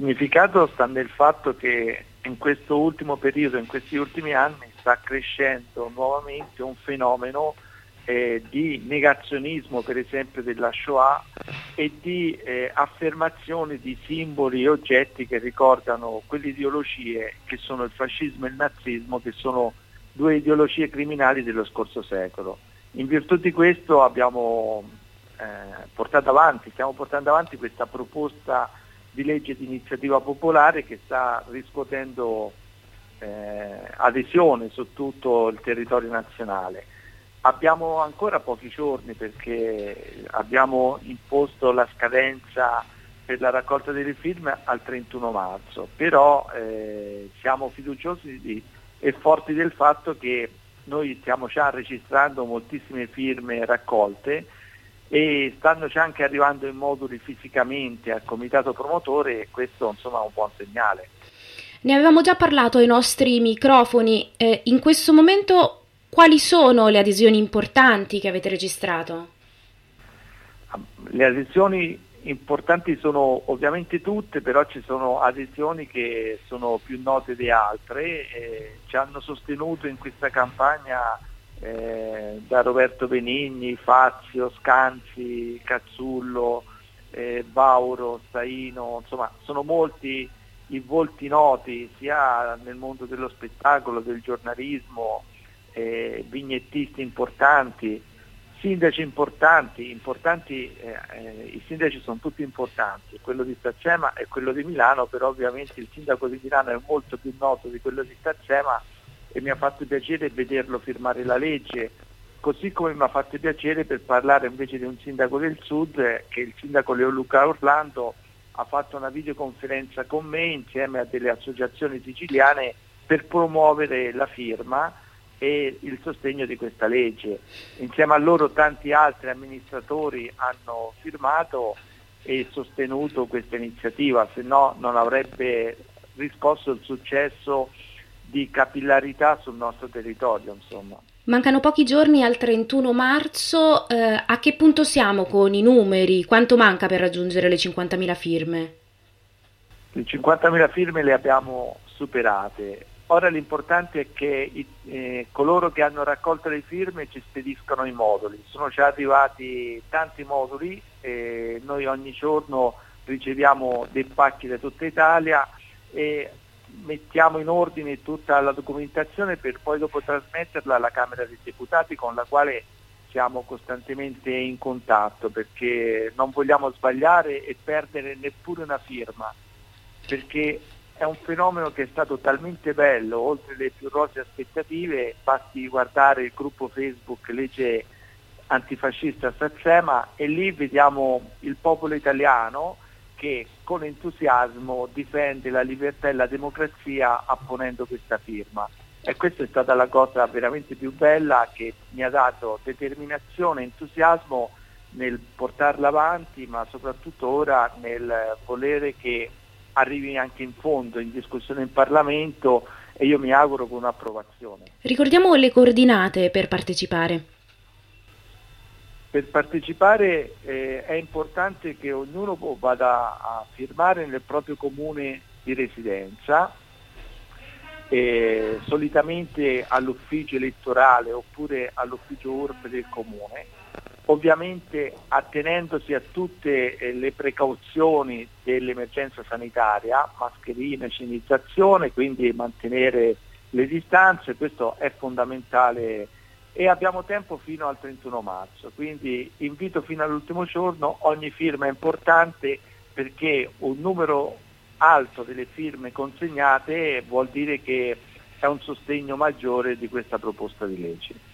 significato sta nel fatto che in questo ultimo periodo, in questi ultimi anni, sta crescendo nuovamente un fenomeno di negazionismo, per esempio, della Shoah e di affermazione di simboli e oggetti che ricordano quelle ideologie che sono il fascismo e il nazismo, che sono due ideologie criminali dello scorso secolo. In virtù di questo abbiamo stiamo portando avanti questa proposta di legge di iniziativa popolare che sta riscuotendo adesione su tutto il territorio nazionale. Abbiamo ancora pochi giorni perché abbiamo imposto la scadenza per la raccolta delle firme al 31 marzo, però siamo fiduciosi e forti del fatto che noi stiamo già registrando moltissime firme raccolte e stanno già anche arrivando in moduli fisicamente al comitato promotore e questo insomma è un buon segnale. Ne avevamo già parlato ai nostri microfoni. In questo momento quali sono le adesioni importanti che avete registrato? Le adesioni importanti sono ovviamente tutte, però ci sono adesioni che sono più note di altre. Ci hanno sostenuto in questa campagna da Roberto Benigni, Fazio, Scanzi, Cazzullo, Bauro, Staino, insomma sono molti i volti noti sia nel mondo dello spettacolo, del giornalismo, vignettisti importanti, sindaci importanti, i sindaci sono tutti importanti, quello di Stazzema e quello di Milano, però ovviamente il sindaco di Milano è molto più noto di quello di Stazzema e mi ha fatto piacere vederlo firmare la legge, così come mi ha fatto piacere per parlare invece di un sindaco del sud, che il sindaco Leoluca Orlando ha fatto una videoconferenza con me insieme a delle associazioni siciliane per promuovere la firma e il sostegno di questa legge. Insieme a loro tanti altri amministratori hanno firmato e sostenuto questa iniziativa, se no non avrebbe riscosso il successo di capillarità sul nostro territorio, insomma. Mancano pochi giorni al 31 marzo, a che punto siamo con i numeri? Quanto manca per raggiungere le 50.000 firme? Le 50.000 firme le abbiamo superate. Ora l'importante è che coloro che hanno raccolto le firme ci spediscono i moduli. Sono già arrivati tanti moduli e noi ogni giorno riceviamo dei pacchi da tutta Italia e mettiamo in ordine tutta la documentazione per poi dopo trasmetterla alla Camera dei Deputati, con la quale siamo costantemente in contatto perché non vogliamo sbagliare e perdere neppure una firma, perché è un fenomeno che è stato talmente bello, oltre le più rosee aspettative, basti guardare il gruppo Facebook Legge Antifascista Sazzema e lì vediamo il popolo italiano che con entusiasmo difende la libertà e la democrazia apponendo questa firma. E questa è stata la cosa veramente più bella che mi ha dato determinazione, entusiasmo nel portarla avanti, ma soprattutto ora nel volere che arrivi anche in fondo in discussione in Parlamento e io mi auguro con un'approvazione. Ricordiamo le coordinate per partecipare. Per partecipare è importante che ognuno vada a firmare nel proprio comune di residenza, solitamente all'ufficio elettorale oppure all'ufficio URP del comune, ovviamente attenendosi a tutte le precauzioni dell'emergenza sanitaria, mascherine, igienizzazione, quindi mantenere le distanze, questo è fondamentale e abbiamo tempo fino al 31 marzo, quindi invito fino all'ultimo giorno, ogni firma è importante perché un numero alto delle firme consegnate vuol dire che è un sostegno maggiore di questa proposta di legge.